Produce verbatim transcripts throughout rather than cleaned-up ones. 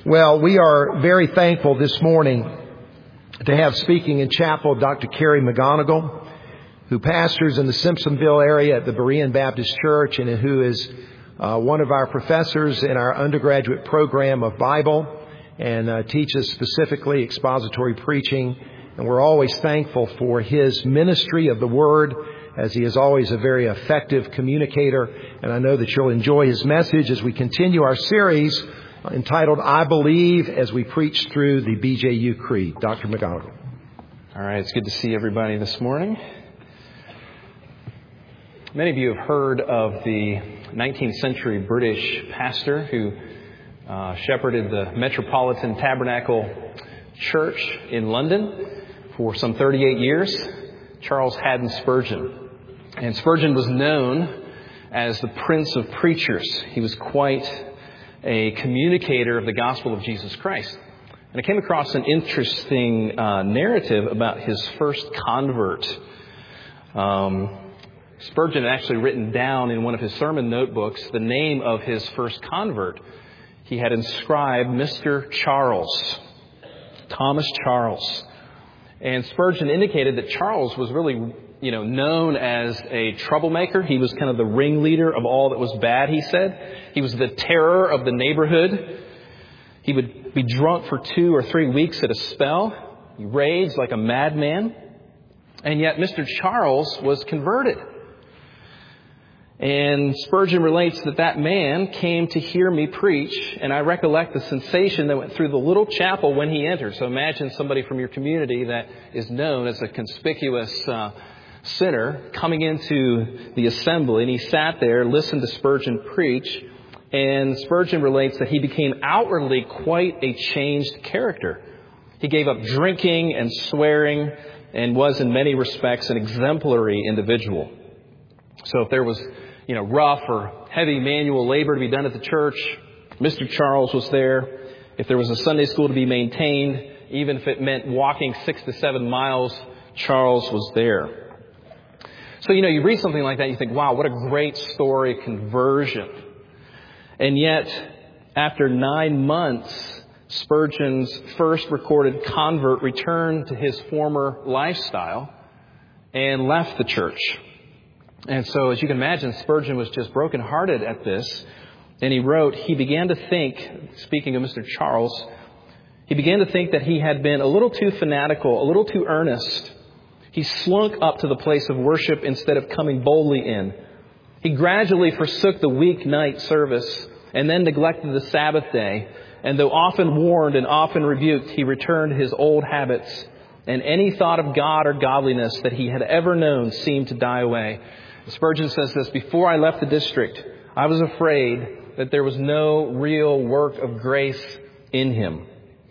Well, we are very thankful this morning to have speaking in chapel Doctor Kerry McGonigal, who pastors in the Simpsonville area at the Berean Baptist Church and who is uh, one of our professors in our undergraduate program of Bible and uh, teaches specifically expository preaching. And we're always thankful for his ministry of the Word, as he is always a very effective communicator. And I know that you'll enjoy his message as we continue our series entitled, I Believe, as we preach through the B J U Creed. Doctor McGonigal. All right, it's good to see everybody this morning. Many of you have heard of the nineteenth century British pastor who uh, shepherded the Metropolitan Tabernacle Church in London for some thirty-eight years, Charles Haddon Spurgeon. And Spurgeon was known as the Prince of Preachers. He was quite a communicator of the gospel of Jesus Christ. And I came across an interesting uh, narrative about his first convert. Um, Spurgeon had actually written down in one of his sermon notebooks the name of his first convert. He had inscribed Mister Charles, Thomas Charles. And Spurgeon indicated that Charles was really, you know, known as a troublemaker. He was kind of the ringleader of all that was bad, he said. He was the terror of the neighborhood. He would be drunk for two or three weeks at a spell. He raged like a madman. And yet Mister Charles was converted. And Spurgeon relates that that man came to hear me preach, and I recollect the sensation that went through the little chapel when he entered. So imagine somebody from your community that is known as a conspicuous uh, sinner coming into the assembly, and he sat there, listened to Spurgeon preach, and Spurgeon relates that he became outwardly quite a changed character. He gave up drinking and swearing and was in many respects an exemplary individual. So if there was, you know, rough or heavy manual labor to be done at the church, Mister Charles was there. If there was a Sunday school to be maintained, even if it meant walking six to seven miles, Charles was there. So, you know, you read something like that, you think, wow, what a great story, conversion. And yet, after nine months, Spurgeon's first recorded convert returned to his former lifestyle and left the church. And so, as you can imagine, Spurgeon was just brokenhearted at this. And he wrote, he began to think, speaking of Mister Charles, he began to think that he had been a little too fanatical, a little too earnest. He slunk up to the place of worship instead of coming boldly in. He gradually forsook the weeknight service and then neglected the Sabbath day. And though often warned and often rebuked, he returned to his old habits. And any thought of God or godliness that he had ever known seemed to die away. Spurgeon says this, before I left the district, I was afraid that there was no real work of grace in him.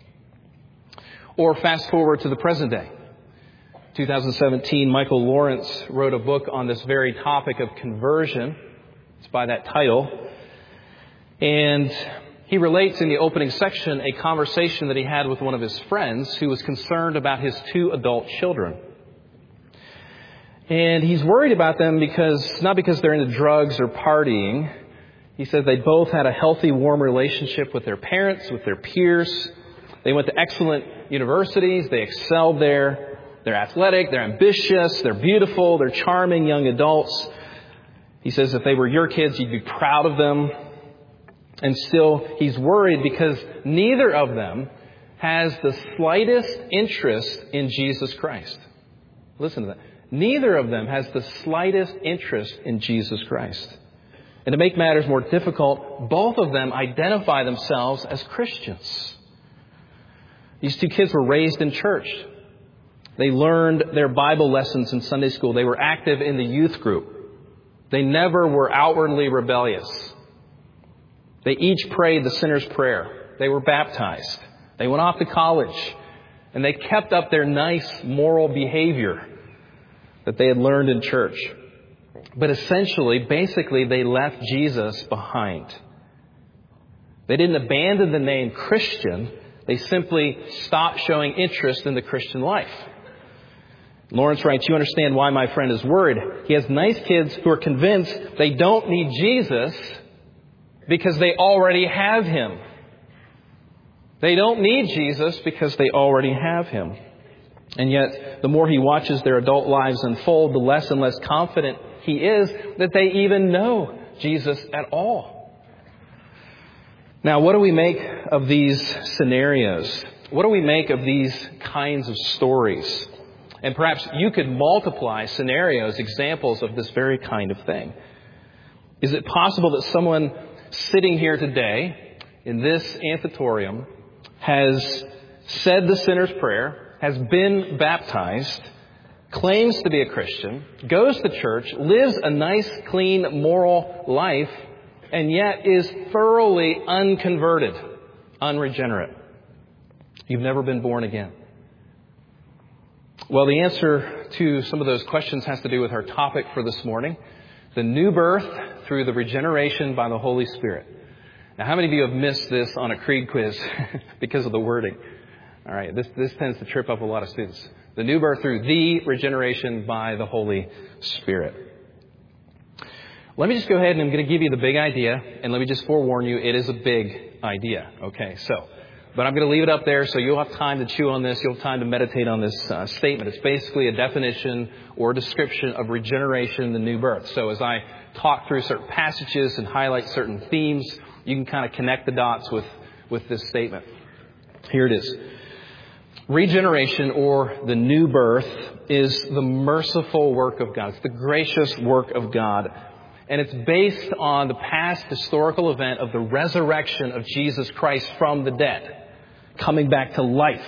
Or fast forward to the present day. twenty seventeen, Michael Lawrence wrote a book on this very topic of conversion. It's by that title. And he relates in the opening section a conversation that he had with one of his friends who was concerned about his two adult children. And he's worried about them because, not because they're into drugs or partying. He said they both had a healthy, warm relationship with their parents, with their peers. They went to excellent universities. They excelled there. They're athletic. They're ambitious. They're beautiful. They're charming young adults. He says if they were your kids, you'd be proud of them. And still, he's worried because neither of them has the slightest interest in Jesus Christ. Listen to that. Neither of them has the slightest interest in Jesus Christ. And to make matters more difficult, both of them identify themselves as Christians. These two kids were raised in church. They learned their Bible lessons in Sunday school. They were active in the youth group. They never were outwardly rebellious. They each prayed the sinner's prayer. They were baptized. They went off to college. And they kept up their nice moral behavior that they had learned in church. But essentially, basically, they left Jesus behind. They didn't abandon the name Christian. They simply stopped showing interest in the Christian life. Lawrence writes, you understand why my friend is worried. He has nice kids who are convinced they don't need Jesus because they already have him. They don't need Jesus because they already have him. And yet, the more he watches their adult lives unfold, the less and less confident he is that they even know Jesus at all. Now, what do we make of these scenarios? What do we make of these kinds of stories? And perhaps you could multiply scenarios, examples of this very kind of thing. Is it possible that someone sitting here today in this amphitheatrium has said the sinner's prayer, has been baptized, claims to be a Christian, goes to church, lives a nice, clean, moral life, and yet is thoroughly unconverted, unregenerate? You've never been born again. Well, the answer to some of those questions has to do with our topic for this morning, the new birth through the regeneration by the Holy Spirit. Now, how many of you have missed this on a creed quiz because of the wording? All right, this, this tends to trip up a lot of students. The new birth through the regeneration by the Holy Spirit. Let me just go ahead and I'm going to give you the big idea, and let me just forewarn you, it is a big idea. Okay, so, but I'm going to leave it up there so you'll have time to chew on this, you'll have time to meditate on this uh, statement. It's basically a definition or description of regeneration, the new birth. So as I talk through certain passages and highlight certain themes, you can kind of connect the dots with, with this statement. Here it is. Regeneration, or the new birth, is the merciful work of God. It's the gracious work of God. And it's based on the past historical event of the resurrection of Jesus Christ from the dead, coming back to life.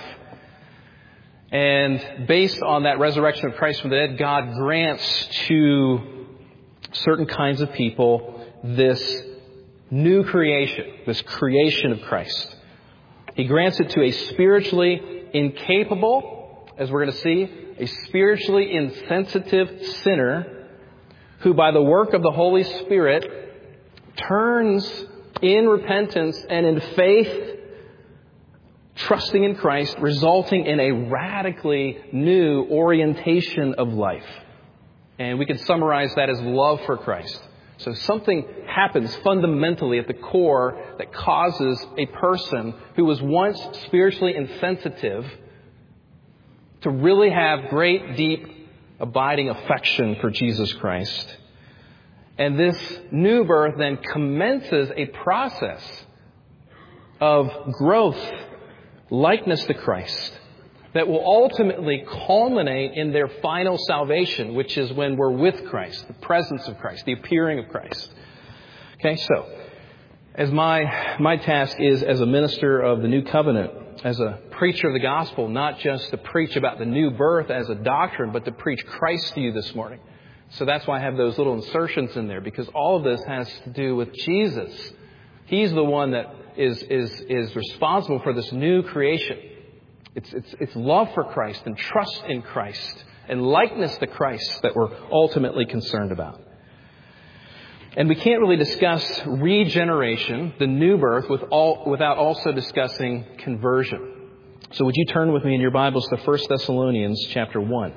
And based on that resurrection of Christ from the dead, God grants to certain kinds of people this new creation, this creation of Christ. He grants it to a spiritually incapable, as we're going to see, a spiritually insensitive sinner who by the work of the Holy Spirit turns in repentance and in faith, trusting in Christ, resulting in a radically new orientation of life. And we can summarize that as love for Christ. So something happens fundamentally at the core that causes a person who was once spiritually insensitive to really have great, deep, abiding affection for Jesus Christ. And this new birth then commences a process of growth, likeness to Christ, that will ultimately culminate in their final salvation, which is when we're with Christ, the presence of Christ, the appearing of Christ. Okay, so as my my task is as a minister of the new covenant, as a preacher of the gospel, not just to preach about the new birth as a doctrine, but to preach Christ to you this morning. So that's why I have those little insertions in there, because all of this has to do with Jesus. He's the one that is is is responsible for this new creation. It's, it's, it's love for Christ and trust in Christ and likeness to Christ that we're ultimately concerned about. And we can't really discuss regeneration, the new birth, with all, without also discussing conversion. So would you turn with me in your Bibles to First Thessalonians chapter one.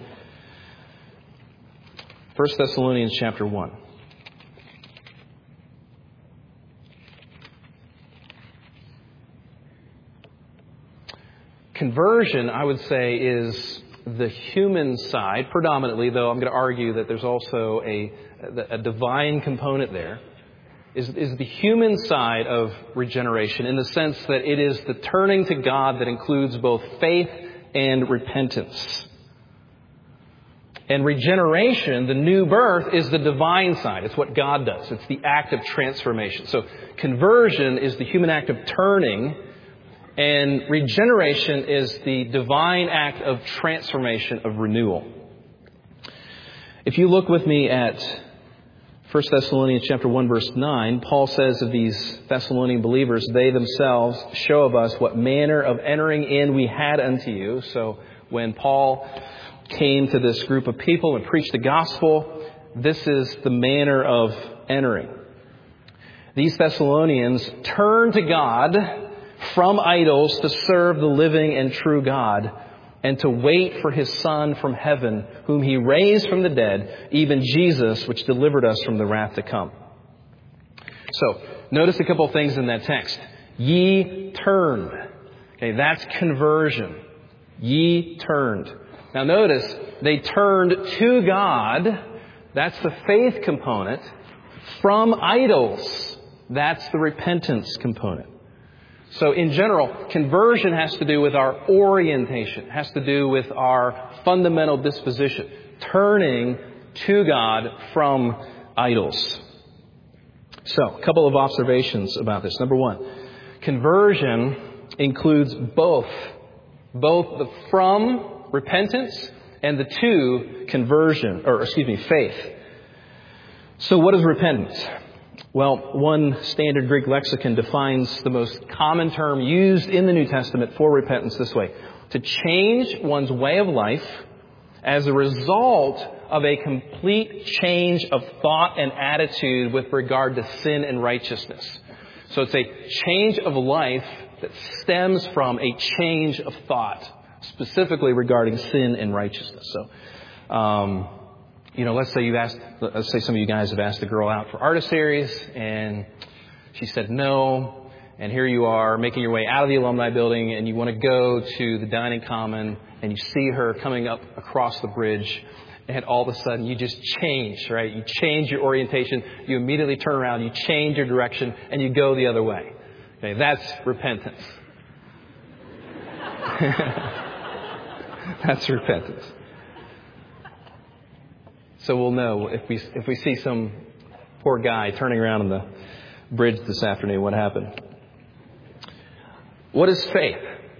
First Thessalonians chapter one. Conversion, I would say, is the human side, predominantly, though I'm going to argue that there's also a, a divine component there, is, is the human side of regeneration in the sense that it is the turning to God that includes both faith and repentance. And regeneration, the new birth, is the divine side. It's what God does. It's the act of transformation. So conversion is the human act of turning, and regeneration is the divine act of transformation, of renewal. If you look with me at First Thessalonians chapter one, verse nine, Paul says of these Thessalonian believers, they themselves show of us what manner of entering in we had unto you. So when Paul came to this group of people and preached the gospel, this is the manner of entering. These Thessalonians turned to God from idols to serve the living and true God, and to wait for His Son from heaven, whom He raised from the dead, even Jesus, which delivered us from the wrath to come. So, notice a couple of things in that text. Ye turned. Okay, that's conversion. Ye turned. Now notice, they turned to God. That's the faith component. From idols. That's the repentance component. So in general, conversion has to do with our orientation. It has to do with our fundamental disposition. Turning to God from idols. So, a couple of observations about this. Number one, conversion includes both. Both the from, repentance, and the to, conversion, or excuse me, faith. So what is repentance? Well, one standard Greek lexicon defines the most common term used in the New Testament for repentance this way: to change one's way of life as a result of a complete change of thought and attitude with regard to sin and righteousness. So it's a change of life that stems from a change of thought, specifically regarding sin and righteousness. So, um, you know, let's say you asked, let's say some of you guys have asked a girl out for artist series, and she said no, and here you are making your way out of the alumni building, and you want to go to the dining common, and you see her coming up across the bridge, and all of a sudden you just change, right? You change your orientation, you immediately turn around, you change your direction, and you go the other way. Okay, that's repentance. That's repentance. So we'll know if we if we see some poor guy turning around on the bridge this afternoon, what happened. What is faith?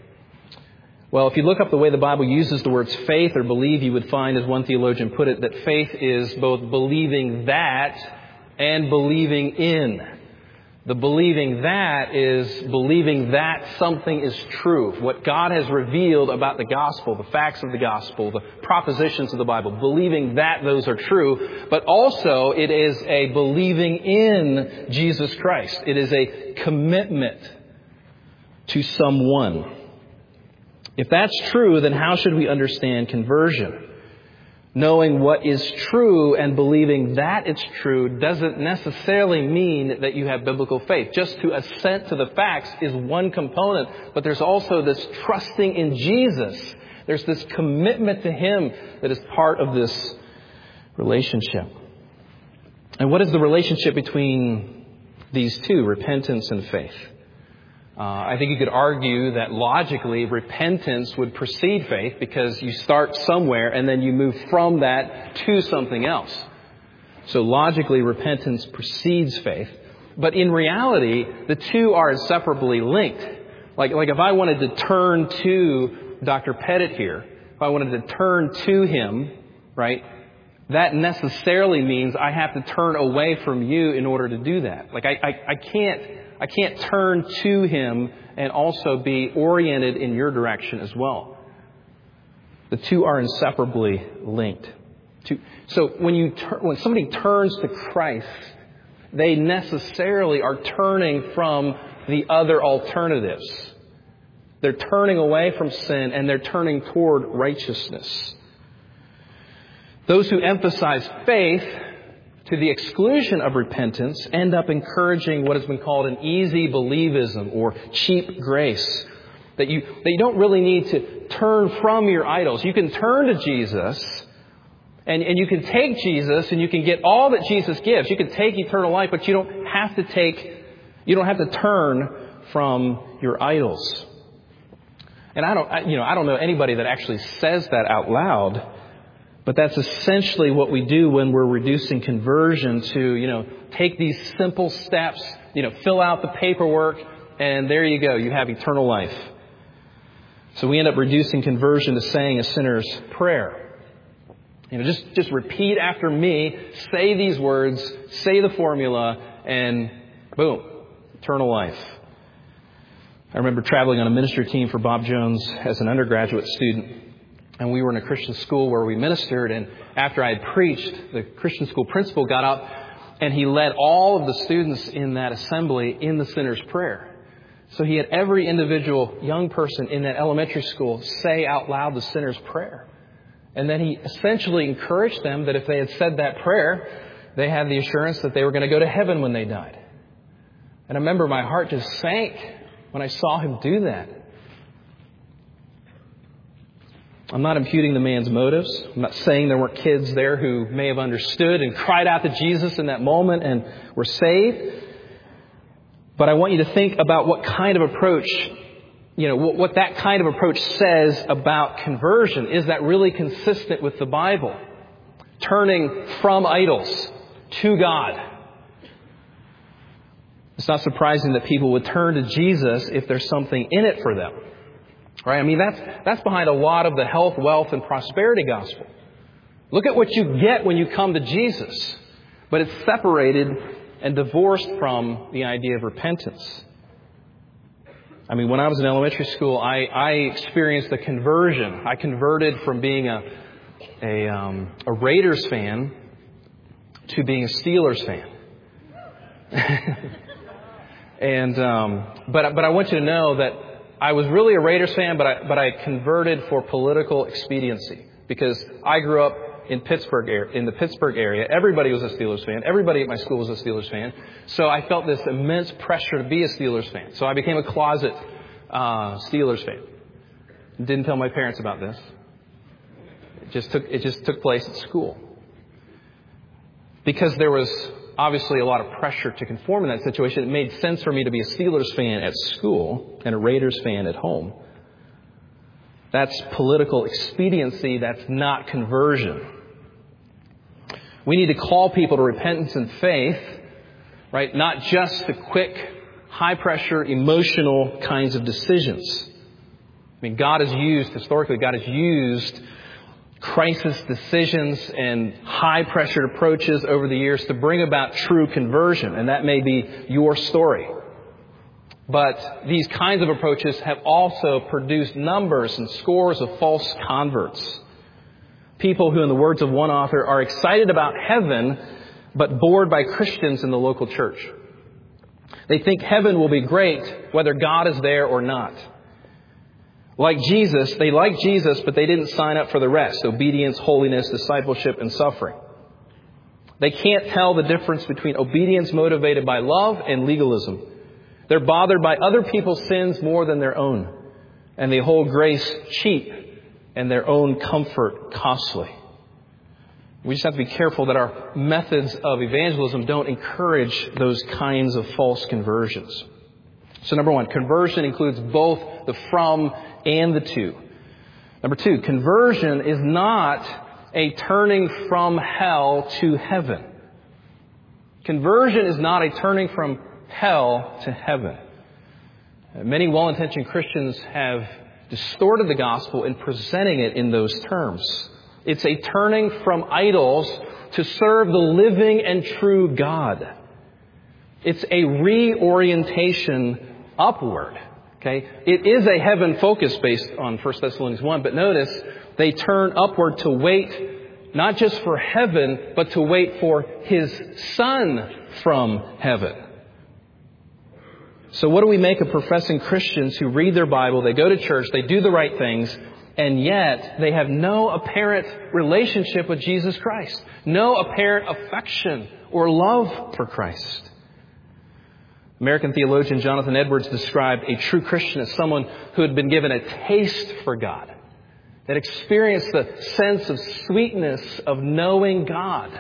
Well, if you look up the way the Bible uses the words faith or believe, you would find, as one theologian put it, that faith is both believing that and believing in. The believing that is believing that something is true. What God has revealed about the gospel, the facts of the gospel, the propositions of the Bible, believing that those are true. But also it is a believing in Jesus Christ. It is a commitment to someone. If that's true, then how should we understand conversion? Knowing what is true and believing that it's true doesn't necessarily mean that you have biblical faith. Just to assent to the facts is one component, but there's also this trusting in Jesus. There's this commitment to Him that is part of this relationship. And what is the relationship between these two, repentance and faith? Uh, I think you could argue that logically repentance would precede faith because you start somewhere and then you move from that to something else. So logically repentance precedes faith. But in reality, the two are inseparably linked. Like, like if I wanted to turn to Doctor Pettit here, if I wanted to turn to him, right, that necessarily means I have to turn away from you in order to do that. Like I, I, I can't... I can't turn to Him and also be oriented in your direction as well. The two are inseparably linked. So when you tur- when somebody turns to Christ, they necessarily are turning from the other alternatives. They're turning away from sin and they're turning toward righteousness. Those who emphasize faith to the exclusion of repentance end up encouraging what has been called an easy believism or cheap grace. That you, that you don't really need to turn from your idols. You can turn to Jesus and, and you can take Jesus and you can get all that Jesus gives. You can take eternal life, but you don't have to take, you don't have to turn from your idols. And I don't, I, you know, I don't know anybody that actually says that out loud. But that's essentially what we do when we're reducing conversion to, you know, take these simple steps, you know, fill out the paperwork, and there you go. You have eternal life. So we end up reducing conversion to saying a sinner's prayer. You know, just, just repeat after me, say these words, say the formula, and boom, eternal life. I remember traveling on a ministry team for Bob Jones as an undergraduate student. And we were in a Christian school where we ministered. And after I had preached, the Christian school principal got up and he led all of the students in that assembly in the sinner's prayer. So he had every individual young person in that elementary school say out loud the sinner's prayer. And then he essentially encouraged them that if they had said that prayer, they had the assurance that they were going to go to heaven when they died. And I remember my heart just sank when I saw him do that. I'm not imputing the man's motives. I'm not saying there weren't kids there who may have understood and cried out to Jesus in that moment and were saved. But I want you to think about what kind of approach, you know, what, what that kind of approach says about conversion. Is that really consistent with the Bible? Turning from idols to God. It's not surprising that people would turn to Jesus if there's something in it for them. Right? I mean, that's, that's behind a lot of the health, wealth, and prosperity gospel. Look at what you get when you come to Jesus. But it's separated and divorced from the idea of repentance. I mean, when I was in elementary school, I, I experienced a conversion. I converted from being a, a, um, a Raiders fan to being a Steelers fan. and um, but but I want you to know that I was really a Raiders fan, but I but I converted for political expediency because I grew up in Pittsburgh in the Pittsburgh area. Everybody was a Steelers fan. Everybody at my school was a Steelers fan. So I felt this immense pressure to be a Steelers fan. So I became a closet uh, Steelers fan. Didn't tell my parents about this. It just took it just took place at school because there was obviously a lot of pressure to conform in that situation. It made sense for me to be a Steelers fan at school and a Raiders fan at home. That's political expediency. That's not conversion. We need to call people to repentance and faith, right? Not just the quick, high-pressure, emotional kinds of decisions. I mean, God has used, historically, God has used crisis decisions and high-pressured approaches over the years to bring about true conversion. And that may be your story. But these kinds of approaches have also produced numbers and scores of false converts. People who, in the words of one author, are excited about heaven, but bored by Christians in the local church. They think heaven will be great whether God is there or not. Like Jesus, they like Jesus, but they didn't sign up for the rest: obedience, holiness, discipleship, and suffering. They can't tell the difference between obedience motivated by love and legalism. They're bothered by other people's sins more than their own. And they hold grace cheap and their own comfort costly. We just have to be careful that our methods of evangelism don't encourage those kinds of false conversions. So number one, conversion includes both the from and the to. Number two, conversion is not a turning from hell to heaven. Conversion is not a turning from hell to heaven. Many well-intentioned Christians have distorted the gospel in presenting it in those terms. It's a turning from idols to serve the living and true God. It's a reorientation upward. Okay? It is a heaven focus based on First Thessalonians one, but notice they turn upward to wait not just for heaven, but to wait for His Son from heaven. So what do we make of professing Christians who read their Bible, they go to church, they do the right things, and yet they have no apparent relationship with Jesus Christ, no apparent affection or love for Christ? American theologian Jonathan Edwards described a true Christian as someone who had been given a taste for God, that experienced the sense of sweetness of knowing God.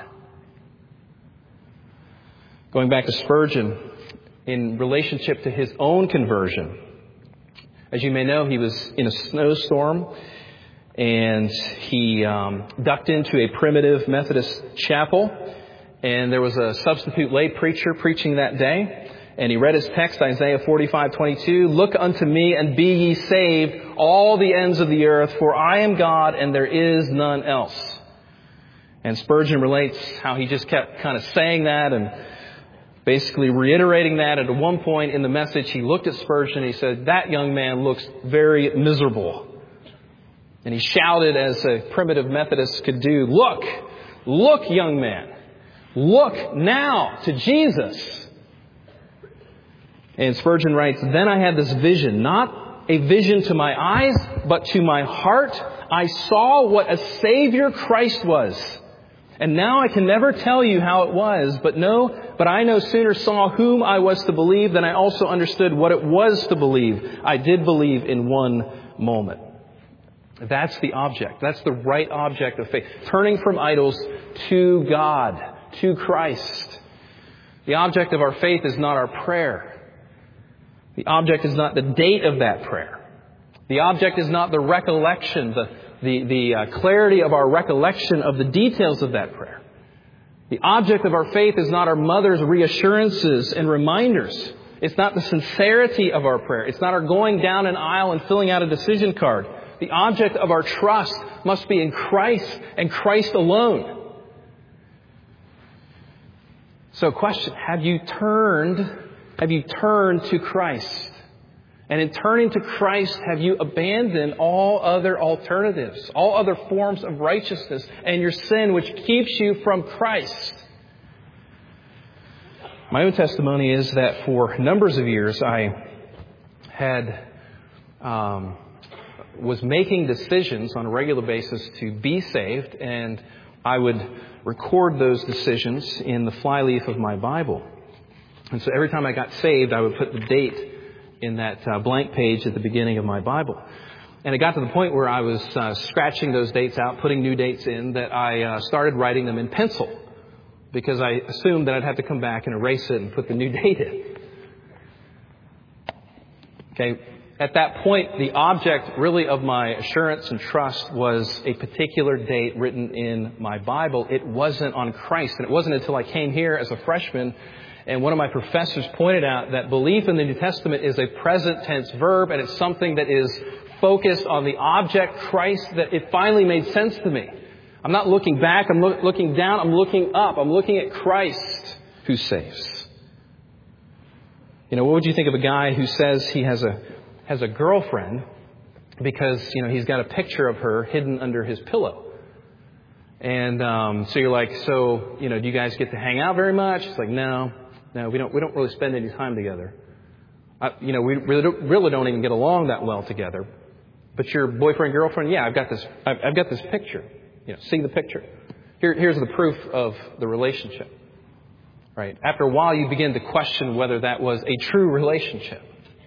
Going back to Spurgeon, in relationship to his own conversion, as you may know, he was in a snowstorm and he um, ducked into a primitive Methodist chapel, and there was a substitute lay preacher preaching that day. And he read his text, Isaiah forty-five twenty-two, "Look unto me and be ye saved, all the ends of the earth, for I am God and there is none else." And Spurgeon relates how he just kept kind of saying that and basically reiterating that. And at one point in the message, he looked at Spurgeon and he said, "That young man looks very miserable." And he shouted, as a primitive Methodist could do, "Look, look, young man, look now to Jesus." And Spurgeon writes, "Then I had this vision, not a vision to my eyes, but to my heart. I saw what a Savior Christ was. And now I can never tell you how it was, but no, but I no sooner saw whom I was to believe than I also understood what it was to believe. I did believe in one moment." That's the object. That's the right object of faith. Turning from idols to God, to Christ. The object of our faith is not our prayer. The object is not the date of that prayer. The object is not the recollection, the, the, the uh, clarity of our recollection of the details of that prayer. The object of our faith is not our mother's reassurances and reminders. It's not the sincerity of our prayer. It's not our going down an aisle and filling out a decision card. The object of our trust must be in Christ and Christ alone. So question, have you turned, have you turned to Christ? And in turning to Christ, have you abandoned all other alternatives, all other forms of righteousness and your sin which keeps you from Christ? My own testimony is that for numbers of years I had um, was making decisions on a regular basis to be saved, and I would record those decisions in the flyleaf of my Bible. And so every time I got saved, I would put the date in that uh, blank page at the beginning of my Bible. And it got to the point where I was uh, scratching those dates out, putting new dates in, that I uh, started writing them in pencil, because I assumed that I'd have to come back and erase it and put the new date in. Okay. At that point, the object really of my assurance and trust was a particular date written in my Bible. It wasn't on Christ. And it wasn't until I came here as a freshman and one of my professors pointed out that belief in the New Testament is a present tense verb, and it's something that is focused on the object Christ, that it finally made sense to me. I'm not looking back. I'm lo- looking down. I'm looking up. I'm looking at Christ who saves. You know, what would you think of a guy who says he has a has a girlfriend because, you know, he's got a picture of her hidden under his pillow? And um, so you're like, so, you know, do you guys get to hang out very much? It's like, no, no, we don't. We don't really spend any time together. Uh, you know, we really don't, really don't even get along that well together. But your boyfriend, girlfriend, yeah, I've got this. I've, I've got this picture. You know, see the picture. Here, here's the proof of the relationship. Right. After a while, you begin to question whether that was a true relationship.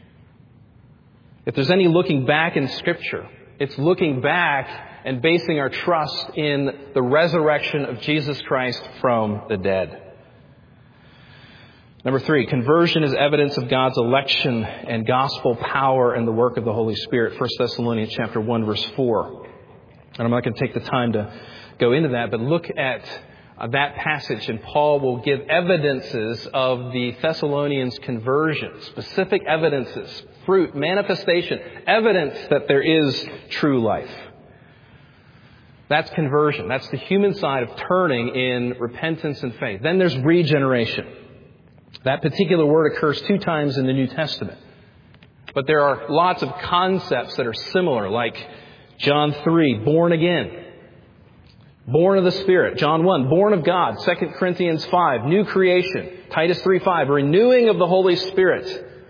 If there's any looking back in Scripture, it's looking back and basing our trust in the resurrection of Jesus Christ from the dead. Number three, conversion is evidence of God's election and gospel power and the work of the Holy Spirit. First Thessalonians chapter one, verse four. And I'm not going to take the time to go into that, but look at uh, that passage, and Paul will give evidences of the Thessalonians' conversion, specific evidences, fruit, manifestation, evidence that there is true life. That's conversion. That's the human side of turning in repentance and faith. Then there's regeneration. That particular word occurs two times in the New Testament. But there are lots of concepts that are similar, like John three, born again. Born of the Spirit. John one, born of God. Second Corinthians five, new creation. Titus three five, renewing of the Holy Spirit.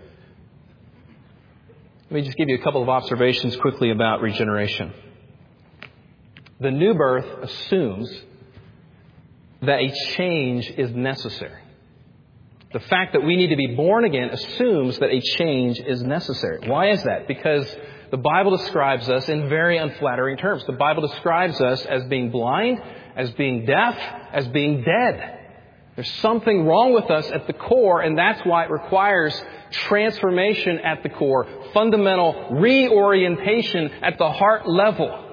Let me just give you a couple of observations quickly about regeneration. The new birth assumes that a change is necessary. The fact that we need to be born again assumes that a change is necessary. Why is that? Because the Bible describes us in very unflattering terms. The Bible describes us as being blind, as being deaf, as being dead. There's something wrong with us at the core, and that's why it requires transformation at the core, fundamental reorientation at the heart level.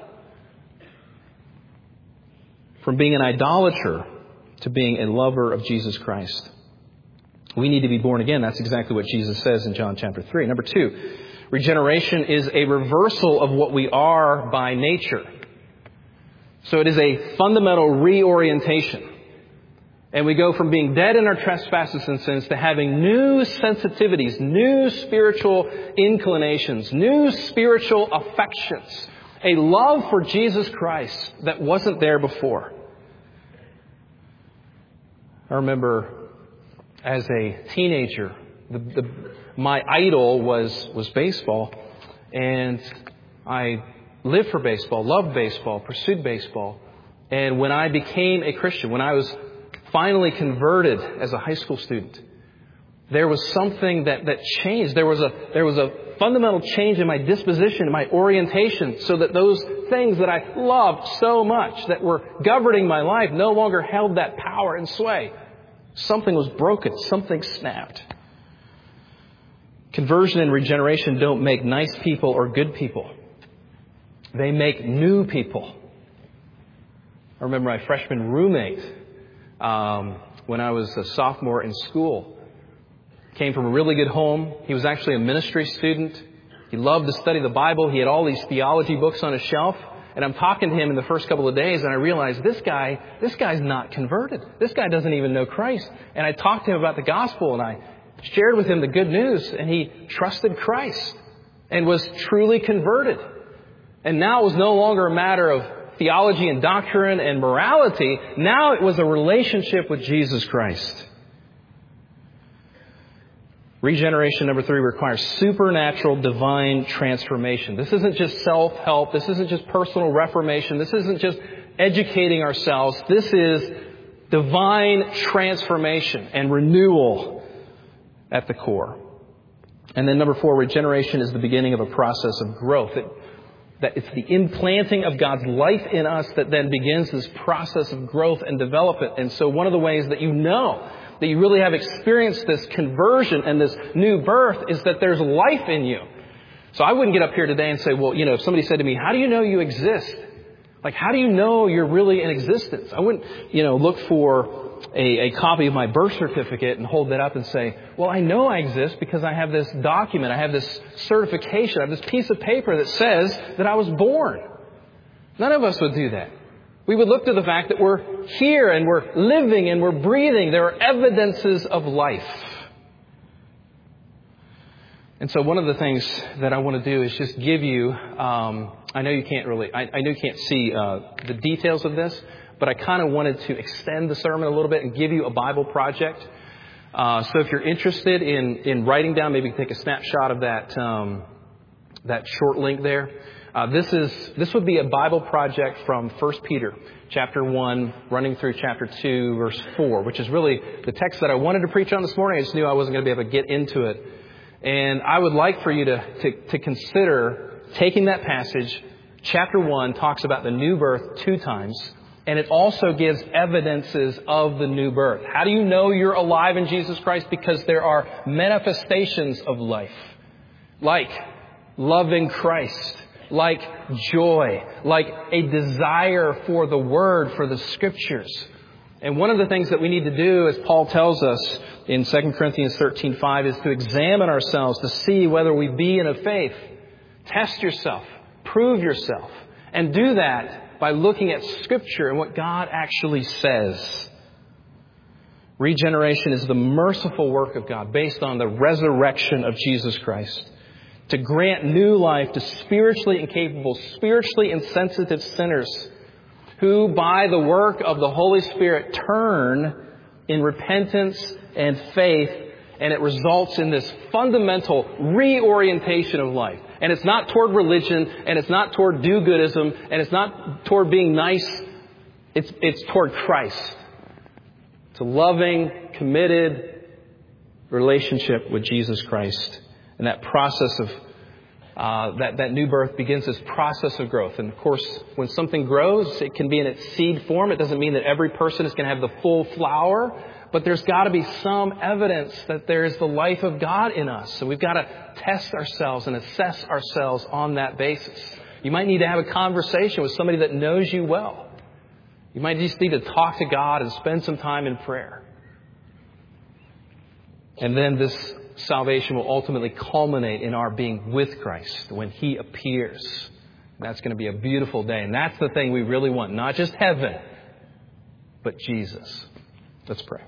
From being an idolater to being a lover of Jesus Christ. We need to be born again. That's exactly what Jesus says in John chapter three. Number two, regeneration is a reversal of what we are by nature. So it is a fundamental reorientation. And we go from being dead in our trespasses and sins to having new sensitivities, new spiritual inclinations, new spiritual affections, a love for Jesus Christ that wasn't there before. I remember as a teenager, the, the, my idol was, was baseball, and I lived for baseball, loved baseball, pursued baseball. And when I became a Christian, when I was finally converted as a high school student, there was something that, that changed. There was a there was a fundamental change in my disposition, my orientation, so that those things that I loved so much, that were governing my life, no longer held that power and sway. Something was broken. Something snapped. Conversion and regeneration don't make nice people or good people. They make new people. I remember my freshman roommate, um, when I was a sophomore in school. Came from a really good home. He was actually a ministry student. He loved to study the Bible. He had all these theology books on his shelf. And I'm talking to him in the first couple of days, and I realized this guy, this guy's not converted. This guy doesn't even know Christ. And I talked to him about the gospel, and I shared with him the good news, and he trusted Christ and was truly converted. And now it was no longer a matter of theology and doctrine and morality. Now it was a relationship with Jesus Christ. Regeneration, number three, requires supernatural divine transformation. This isn't just self-help. This isn't just personal reformation. This isn't just educating ourselves. This is divine transformation and renewal at the core. And then number four, regeneration is the beginning of a process of growth. It, that it's the implanting of God's life in us that then begins this process of growth and development. And so one of the ways that you know that you really have experienced this conversion and this new birth is that there's life in you. So I wouldn't get up here today and say, well, you know, if somebody said to me, how do you know you exist? Like, how do you know you're really in existence? I wouldn't, you know, look for a, a copy of my birth certificate and hold that up and say, well, I know I exist because I have this document, I have this certification, I have this piece of paper that says that I was born. None of us would do that. We would look to the fact that we're here and we're living and we're breathing. There are evidences of life. And so one of the things that I want to do is just give you, um, I know you can't really, I, I know you can't see uh, the details of this, but I kind of wanted to extend the sermon a little bit and give you a Bible project. Uh, so if you're interested in, in writing down, maybe take a snapshot of that, um, that short link there. Uh, this is this would be a Bible project from First Peter chapter one, running through chapter two, verse four, which is really the text that I wanted to preach on this morning. I just knew I wasn't going to be able to get into it. And I would like for you to, to, to consider taking that passage. Chapter one talks about the new birth two times, and it also gives evidences of the new birth. How do you know you're alive in Jesus Christ? Because there are manifestations of life, like loving Christ, like joy, like a desire for the Word, for the Scriptures. And one of the things that we need to do, as Paul tells us in Second Corinthians thirteen five, is to examine ourselves to see whether we be in a faith. Test yourself. Prove yourself. And do that by looking at Scripture and what God actually says. Regeneration is the merciful work of God based on the resurrection of Jesus Christ, to grant new life to spiritually incapable, spiritually insensitive sinners who, by the work of the Holy Spirit, turn in repentance and faith, and it results in this fundamental reorientation of life. And it's not toward religion, and it's not toward do-goodism, and it's not toward being nice. It's, it's toward Christ. It's a loving, committed relationship with Jesus Christ. And that process of, uh, that, that new birth begins this process of growth. And of course, when something grows, it can be in its seed form. It doesn't mean that every person is going to have the full flower, but there's got to be some evidence that there is the life of God in us. So we've got to test ourselves and assess ourselves on that basis. You might need to have a conversation with somebody that knows you well. You might just need to talk to God and spend some time in prayer. And then this salvation will ultimately culminate in our being with Christ when He appears. That's going to be a beautiful day. And that's the thing we really want. Not just heaven, but Jesus. Let's pray.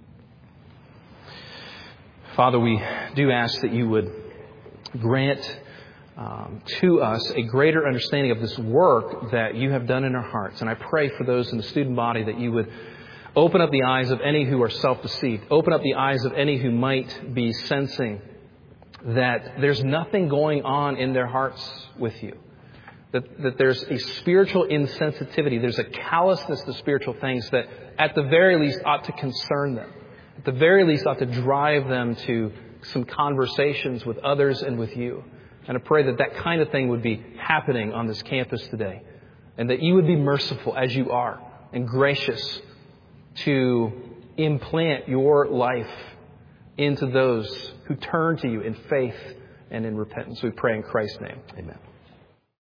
Father, we do ask that you would grant um, to us a greater understanding of this work that you have done in our hearts. And I pray for those in the student body that you would open up the eyes of any who are self-deceived. Open up the eyes of any who might be sensing that there's nothing going on in their hearts with you. That, that there's a spiritual insensitivity. There's a callousness to spiritual things that at the very least ought to concern them. At the very least ought to drive them to some conversations with others and with you. And I pray that that kind of thing would be happening on this campus today. And that you would be merciful as you are and gracious to implant your life into those who turn to you in faith and in repentance. We pray in Christ's name. Amen.